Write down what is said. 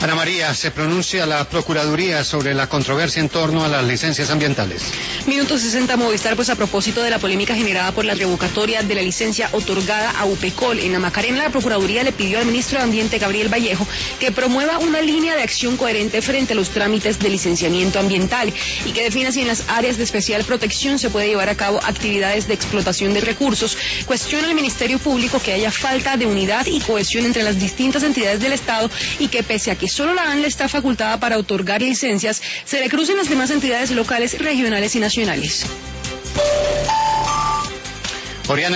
Ana María, se pronuncia la Procuraduría sobre la controversia en torno a las licencias ambientales. Minuto 60 Movistar, pues a propósito de la polémica generada por la revocatoria de la licencia otorgada a UPECOL en la Macarena, la Procuraduría le pidió al ministro de Ambiente, Gabriel Vallejo, que promueva una línea de acción coherente frente a los trámites de licenciamiento ambiental y que defina si en las áreas de especial protección se puede llevar a cabo actividades de explotación de recursos. Cuestiona al Ministerio Público que haya falta de unidad y cohesión entre las distintas entidades del Estado y que pese a que solo la ANLA está facultada para otorgar licencias, se le crucen las demás entidades locales, regionales y nacionales.